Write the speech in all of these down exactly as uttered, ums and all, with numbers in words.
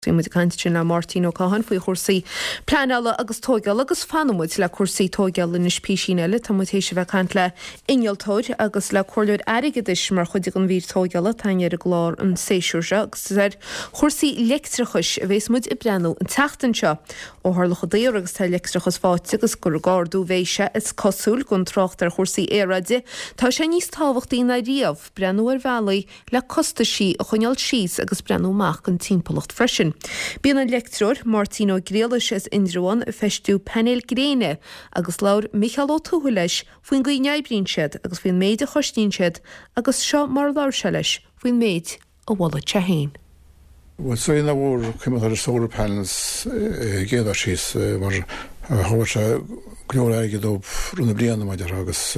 Mu cantin na Martino Cahan faoi chórsaí pleanála agus tógáil agus fanmuid le cuasaí tógáil in spíisiile tá mutéis bheith cant le innealtóid agus le choirleid aigeis mar chuide an bhír tógáile taine a glár an séisiúrse agus ar chórsaí leictrachas a bhés muid i brenn an teachtain seo ó tharlacha déir agus tá leictrachas fáte agus gur gáardú bhéise is cosúil gon trocht ar chórsaí éráide tá sé níos táhachttaí na riamh brenn ar bhealaí le costaí a chuneal síos agus brennúach an timpplacht freisin. Bíon an lectrúr Martino Grealish is indrúan festú panel gréine agus laur Michael O'Tuhu leis faoin go neibrínsed agus faoin méid a chostínsed agus seo mar laur se leis faoin méid a bhla te héin. Well, so in the war, came out of solar panels, géadar síos, mar háir se glór aigid ó runna bliana maidir agus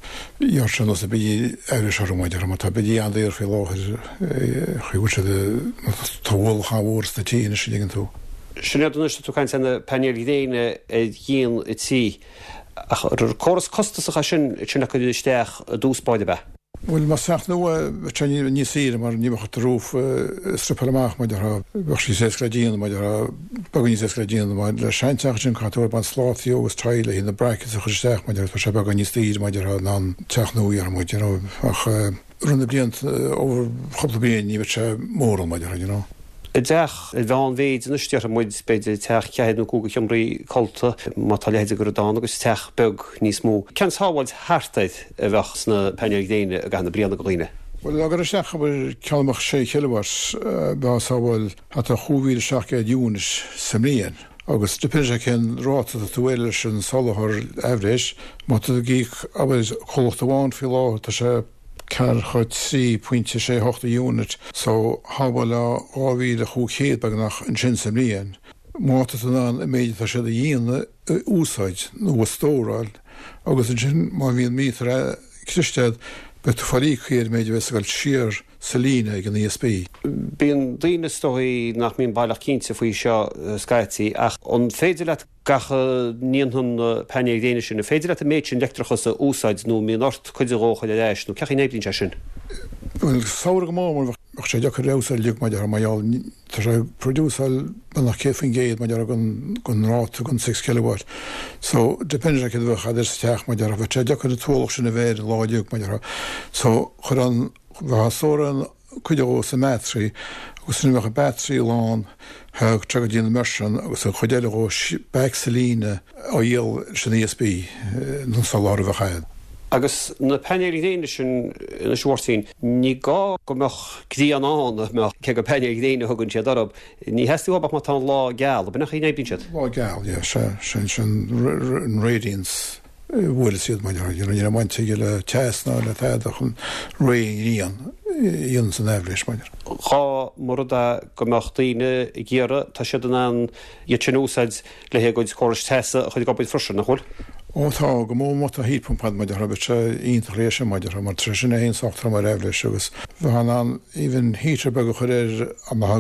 iar se nos a bidí eiris ar maidir, mar tá bidí an déir fé láhir chuúr se táhil cháhór sta tí ina sin tú. Sinne dúniste tú caint anna panel idéine dhéan i tí, ach choras costasach a sin sinna go dúisteach dúspáide be. Well, mas sagt nu tjani ni sir mar ni bach troof strippelamach ma der bach si ses gradien ma der bagni ses gradien ma der scheintachchen kator ban slatio was traile in the brackets of gestach ma der se bagni stir ma der nan tach nu jar ma der ach runde blient over gopbeen ni wet moral ma der you know. Deach i bhean bhéid in istear muid beidir teach cead nó cúga cheamraí colta má taléide gur dána agus teach beg níos mó. Cean sábhaid hátaid a bheith sna peine déine a gana brianna go líine? Well, agur seach bur ceamach sé kilowatts bá sábhail hat a chúhíle seach a dúnis samlíon. Agus depende cén ráta a túile sin salahar average, má tu gíich abis cholacht amháin fi lá tá sé Car chud trí pointe sé hochta unit, so habal a áhíle chu chéad bag nach an sin sem líon. Máta an a méidir tá sé a dhéana úsáid nó a stóráil, agus an sin má bhíon mítar cristead be tú farí chéad méidir bheits gáil siar sa lína ag an E S P. Bíon daoine stóí nach míon bailach cínte faoi seo scaití ach an féidir le gacha níon peine déine sin, féidir le a méid sin lectrachas a úsáid nó míon ort chuide rócha le leis nó ceach néblin se sin. Well, saoir go mámar ach sé deach réáil liug maidir maiall tá sé produúsáil nach céfin géad maidir gon ráta gon six kilowatt. So depende cé bh chaidir teach maidir bheit sé deach a túlach sin a bhéir láideúg maidir. So chur an bheit sóran chuide ó sa metri agus sin bheith a batterí lán thug tre díana mersin agus a chuidéile ó beic sa líne á dhéal sin E S P nó sa láir bheith chaiad. Agus na peine déine sin na shuirtín ní gá go meach crí an an meach ce go peine déine thugann siad arab, ní heú abach má tá lá geall, a benach í néblin siad. Lá geall, yeah, sé sin sin radiance bhfuil siad maidir, ní mainte le teasná le teadach an réon íon san ehlis maidir. Chá mar a go meach daoine i ggéara tá siad an iadúsáid le hé goid choris teasa chuid gopid frisin nach chuil. Ó tá go mó mat a hípumpad maidir a bit sé ionach rééis maidir mar tre sin éon soachtar mar ehlis agus bheit an even hítre be go chuir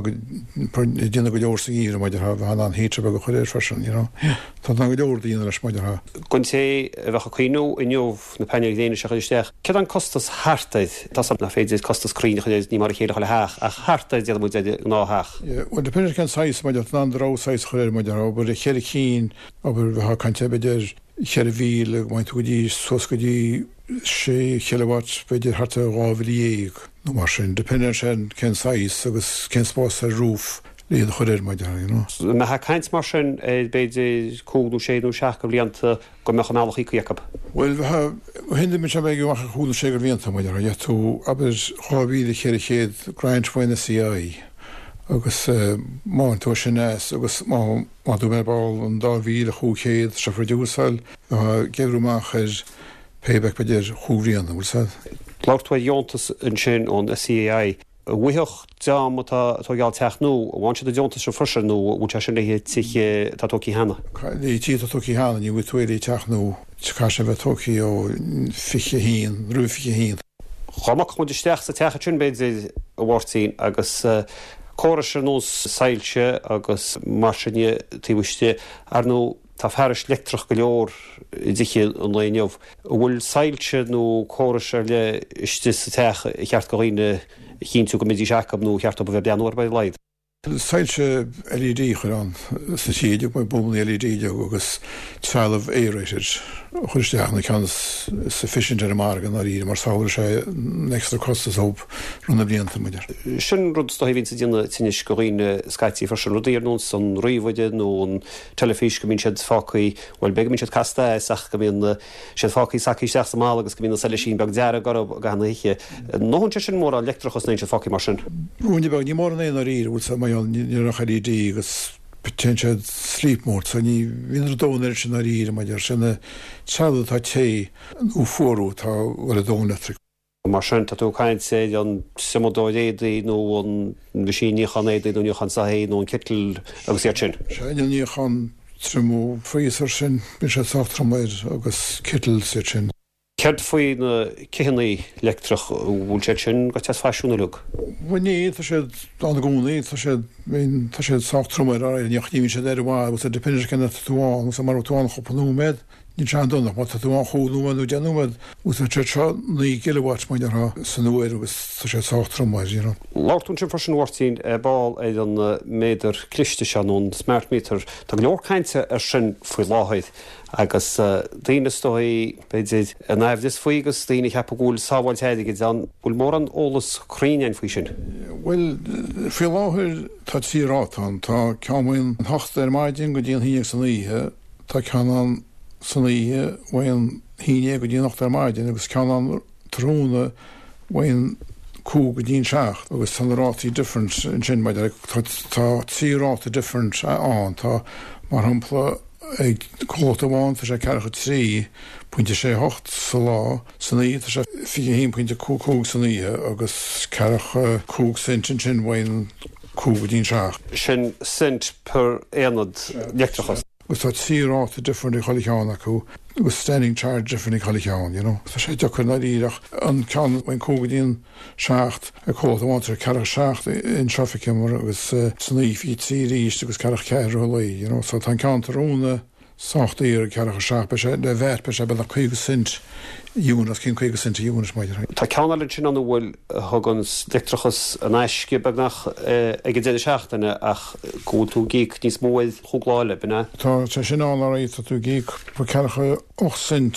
a duna go leor sa íre maidir bheit an hítre be go chuir frisin, you know. Tá an go leor daoine leis maidir ha. Gon sé bheitcha chuoinú i neomh na peine déine se chuisteach. Cead an costas hátaid tá na féidir costas críine chuid ní mar chéad le heach a hátaid dead muid nátheach. Well, depende cén sais maidir an rásáis chuir maidir á bur chéir cín á bur bheit cante beidir Cheir bhíle maint go dtí sos go dtí sé kilowatt beidir hat a ráhíag nó mar sin. Depende sin cén sais agus cén spás a rúf líon chuir maidir, you know. Me ha caint mar sin beidir cúdú sé nó seach go blianta go meach an álachaí Jacob. Well, hindi min sem go mar cúdú sé go blianta maidir, ja tú aber ráhíle chéir chéad grindpoint C I. agus má tú sin nes agus má tú mé ball an dá bhíle chu chéad se produúsáil gehrúach ar payback beidir chuúríanna bhil sa. Láirtfuid Jóntas an sin ón C A I. Bhuioch dám tá gáil teachnú, bhain si a Jóntas se frisin nó bhúte sin le tiche tá tóí hena. Í tí tóí hena ní bhú tuaí teachnú cá sé bheith tóí ó fiche híín, rúfiche híín. Cháach mu isteach sa techa sin beidir a bhhairtíín agus choras ar nós sailse agus mar sinne tíhuiiste ar nó tá fearis lectrach go leor i dtiche an léinneomh. Bhfuil sailse nó choras ar le iste sa teach i cheart go líne chin tú go midí Jacob nó cheart a bheith beanúir bei leid. Sailse L E D chun sa siad mai bum L E D agus talamh aerated chuisteachna can sufficient ar margan a rí mar saoir sé extra costas op runna blianta muidir. Sin rud sto hín sa dtíanana tíine goíine Skytí far sin rudíar nó san roiomhide nó an telefís go mín siad fácaí bhfuil be mín siad casta ach go mín siad fácaí sací seach sa má agus go mín seile sin beg deara gar gana hiche. Nóhann sin mór electrachas na siad fácaí mar sin. Bhúine beg ní mór na rí bhil sa mai ní L E D agus potential sleep mode so ní vinar dónar sin a rí maidir sinna teadú tá té ú fuú tá bhfuil a dónetri. Mar sin tá tú caiint sé an simodóidéí nó an bhísíníchan éidir nó níchan sa hé nó an kittel agus sé sin. Seinil níchan trimú fríar sin bin sé sátraid agus kittel sé sin. Cead faoi na cihannaí lectrach bhúil sé sin go te fáisiúna lu. Bhaní tá sé an gúnaí tá sé tá sé sátraid a neochttíí sé ar bháil gus a depinir cena túáin sa mar túáin chopanúméid ní te donna má túáin choúmad ú deanúmad ús te ní kilowatt mai ar san nuir agus tá sé sátraid. Láirtún sin farsin bhhairtíín báil é an méidir cliste seanún smartmeter tá leorchainte ar sin faoi láhaid. agus daine stoi beidir an aibh dis faoigus daine cheappa gúil sábhail teidige an bhfuil mór an ólas chríinein faoi sin. Well fé láthir tá tírátán tá ceamhain an thochta ar maidin go dtíon híine san íthe tá cean san íthe bhain híine go dtíon nachta ar maidin agus cean trúna bhain cú go dtíon seach agus san rátí different in sin maidir tá tíráta different an tá mar hampla ag cóta bháin tá sé cecha trí pointe sé hocht sa lá san í sé fi híon pointe cúcúg san íthe agus cecha cúg sin sin sin bhain cúg dín seach. Sin sint per éanad leictrachas. Gus tá tíráta different i cholicháin acu agus standing charge different i cholicháin, you know. Tá sé deachar na íireach an cean bhain cúg dín seacht a cóta bháin tar cecha seacht in trafficimar agus san í fi tí ríist agus cecha ceir ó lí, you know. So tá cean tarúna sácht ír cecha seach be sé de bheit be sé be a chuig sint dúnas cin chuig sint dúnas maidir. Tá ceanna sin an bhfuil thugann leictrachas an eisce beagnach ag go déidir seachtainna ach go tú gíic níos móid chugláile bena. Tá sé sin an áí tá tú gíic bu cecha och sint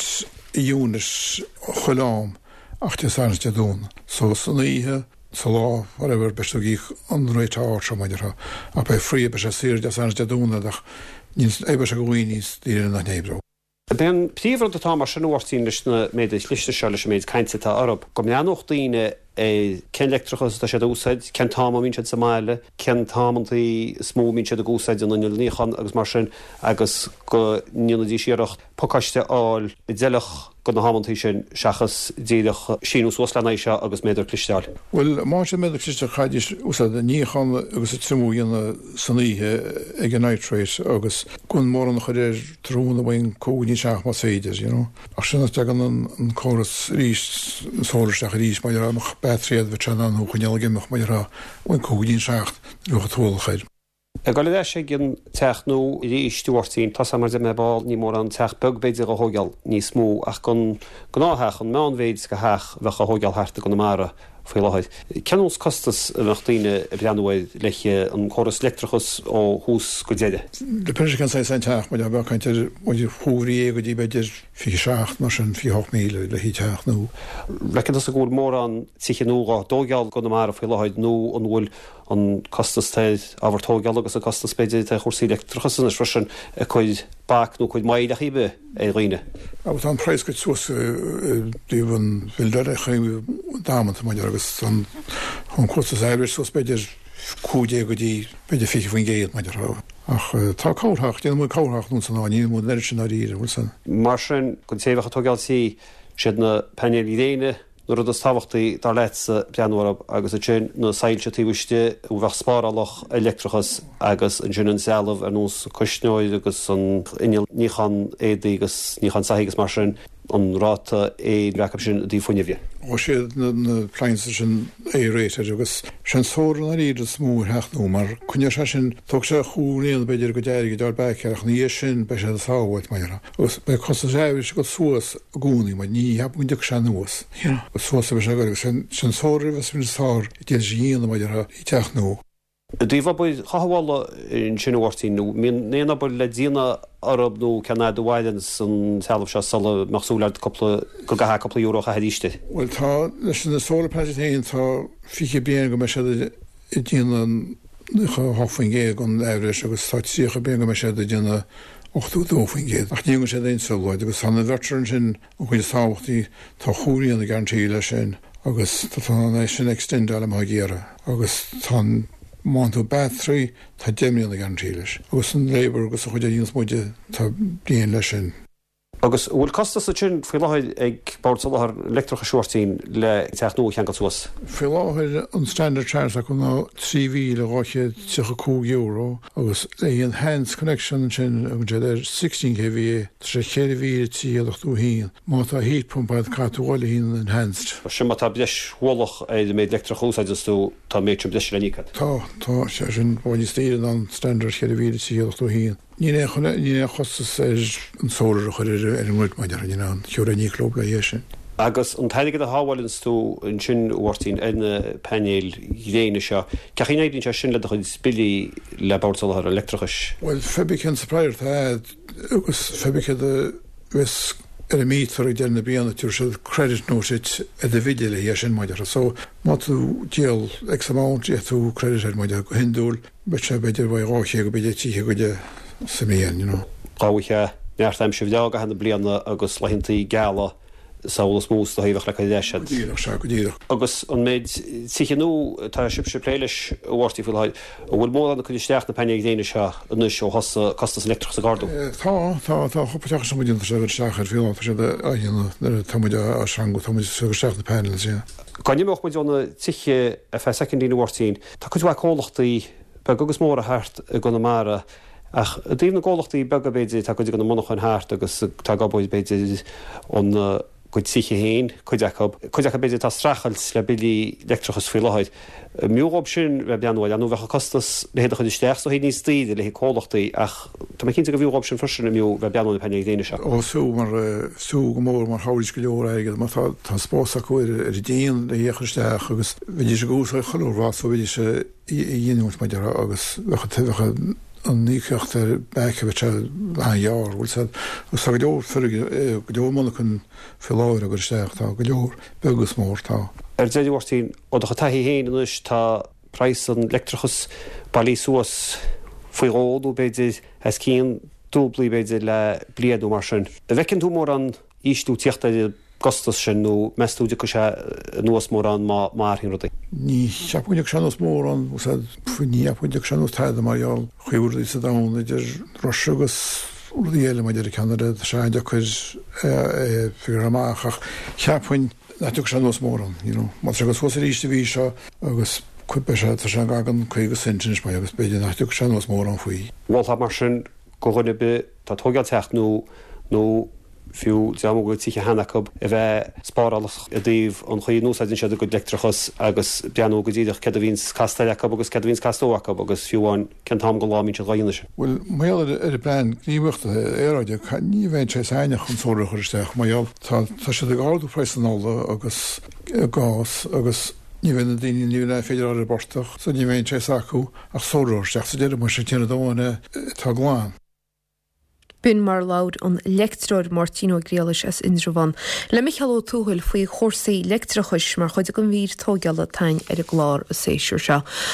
dúnas choláam ach te san de dún. So san íthe sa lá whatever bestú gíic an réitá átra maidir a be frí be sé sír de san de dúna ach níos éibe se gohhaoínís díir nach nébró. Ben príomhar atá mar sin bhhairtíín leis na méidir liiste se leis méid caiintetá arab. Go meannocht daoine é cén leictrachas tá sé úsáid, cén táma mín siad sa máile, cén támantaí smó mín siad a gúsáid an níl níchan agus mar sin agus go níladí siarach pocaiste áil i déalach go na hámantaí sin seachas díadach sinús waslenaí se agus méidir clisteáil. Well má sé méidir cliste chaidir úsáid a níchan agus a trimú dhéanana san íthe ag an nitrate agus gon mór an chuir trúna bhain cóganí seach má séidir, you know. Ach sinna tegan an choras ríist sóiristeach ríist mai amach betriad bheit an anú chuneal gimach mai ra bhain cóganí seacht rucha tólachaid. A gáile sé gin teachnú i ríistúirtíín tá mar de mé báil ní mór an teach begbéidir a hógeal níos mó ach gon gnátheach an meánhéid go heach bheith a hógeal háta go na mara fé láid. Ceanús costas nach daine a breanúid leiche an choras leictrachas ó hús go déide. De pe can sé san teach mai bh caiintear muidir thuúí go dtí beidir fi seach mar sin fi míle le hí teach nó. Lecin a gúil mór an tichanúá dógeal go na mara fé láid nó an bhfuil an costastéid ábhar tógeal agus a costas beidir a chósaí leictrachas is frisin a chuid bach nó chuid maiid a chibe é roiine. A an preis go suas díhan bhil chuim dámanta maidir agus an chustas éir sos beidir cúdé go dtí beidir fi faoin géad maidir ra. Ach tá cáthach déanam mú cáthach nún san áí mú neir sin a ríre bhil san. Mar sin gon téhacha tógealtaí siad na penéir í réine nuair a táhachttaí dar leitsa breanúrab agus a sin na sailse tíhuiiste ú bheith spáralach electrachas agus an sin an sealamh ar nús cosneoid agus an inal níchan édaí agus níchan saígus mar sin an ráta é bhecab sin dí fuinehhe. Ó siad na plainsa sin éréitir agus sin sóran a ríidir smúr heachnú mar chunne se sin tug sé chuúnéal beidir go déirige dar beceach ní sin be sé sáhhaid maira. Gus be costa éhir go suas a gúnaí mai ní heb muinte se nuas. Gus suas be se sin sin sóir bheits min sár i dé díana maidir i teachnú. Díomh buid chahála in sinhhairtíú, míon néana bud le díana arabnú ceanna bhhailin san tealamh se sala meachsúlaid coppla go gatha coppla euro a hadíiste. Well tá leis na solar planetain tá fiche blian go me se i dtíanaan hofain gé an éiris agus tá tíocha blian go me se a dtíanana ochtú dófain géad. Ach níon sé daon sulháid, agus sanna bhirteann sin ó chuid sáhachtaí tá chúíon na garantí lei sin agus tá tá sin extend am géara agus tá Monto battery tá déimlíon na garantí leis. Agus an Labour agus a chuide díons muide tá blian lei sin. Agus bhfuil costas a sin fé láid ag báirtalathar electrocha seirtín le teachnú cheangal suas. Fé láthir an standard charge go ná trí mhíle ráche tucha cúg euro agus é an hands connection sin an er sixteen K V A tre chéir mhíle tíalachtú híín má tá heat pumpad catúála hín enhanced. Sin má tá bleis bhlach é de méid electrocha úsáidú tá méid trim bleis lenícad. Tá tá sé sin bháin stíad an standard chéir mhíle tíalachtú híín. Ní ní chostas ar an sólar chuir ar an bhfuil maidir an teúr a nílób le dhé sin. Agus an tailige a háhhailinn tú an sin bhhairtín ina penéil dhéine seo. Ceachí éidirn se sin le chuid spilí le báirtalathar electrochas? Well, febic an supplier tá agus febic a bheits ar a míid ar déanna bíanana túr se credit note a de vidé le dhé sin maidir. So má tú díal ex amount é tú credit ar maidir go hindúil, be se beidir bh ráché go beidir títhe go de Samíon, you know. Gáhaithe nearthaim si bhdeag a hena blianana agus lehinntaí geala saolas mús do híomh le déisiad. Díadach se go díadach. Agus an méid tíchanú tá sib se pléiles bhhairtí fuilhaid ó bhfuil mór anna chuid isteach na peine déine seo anúis ó hosa costas electrochas a gardú. Tá tá tá chopateach sem dionanta se seach ar fiáil sé a dhéanana táide a seangu táid sugur na panels, yeah. Caimimeh muid anna tiche a fe secondína bhhairtín, tá chuid bhaid cólachtaí be agus mór a thart a gona mara ach a dtíobh na ggólachtaí bega béidir tá chuid go na monach an thart agus tá gabóid béidir an chuid siche héin chuid chuid beidir tá strachelt le bilí electrochas fiáid. Miúób sin bheith beanúil anú bheitcha costas le héad chuid isteach so hé níos tríide le hé cólachtaí ach tá cinnta go bhíúób sin freisin miú bheith beanú penne déine se. Ó sú mar sú go mór mar háirs go leor aige mar tá spósa chuir ar déon le dhéchaisteach agus bheidir se gúsa choúrhá so bheidir se dhéanút maidir agus bhecha an níceocht ar beice bheit an jaar bhil se gus go leor go leormna chun fiáir a gur isteach tá go leor begus mór tá. Ar déidirhhairtín ó do chataí héanais tá preis an electrochas bailí suas faoiróú beidir as cían dúblií beidir le bliadú mar sin. A bhecinn tú mór an ístú tíochtta costas sin nó meúide go se nuas mór an mar hin rudaí. Ní seapúideach seannos mór an ní apuideach seannos taide marall chuúirí sa dam idir roisegus údíile maidir Canada seide chuir figur amachach cheaphain naúach seannos mór an, má agus fós ríiste bhí seo agus cuipe se se gagan chuige sintis mai agus beidir naúach seannos mór an faoí. Bhil mar sin go rinne be tá tógeal teachnú nó fiú deamú go tíe hanacab a bheith spáralach a dtíobh an chuí núsáidn sead go electrochas agus beanú go ddíidir ce a víns castaachab agus ce víns castóachab agus fiúháin cen tam go lámín se gaine se. Well méall ar a ben níomhachtta éráide ní bhéin sé ainach chun sóra chuisteach maiall tá sé a gáú preisanálda agus gás agus ní bhena daoine níúna féidir ar bortach, so ní bhéon sé acu ach sóráisteach sa déidir mar sé tíanana dóna tá gláán. Bin mar laud an lectróid Martino Grealis as Indrovan. Le Michael O'Túhil faoi chórsaí lectrochais mar chuide go bhír tógeala tain ar a glár a séisiúr se.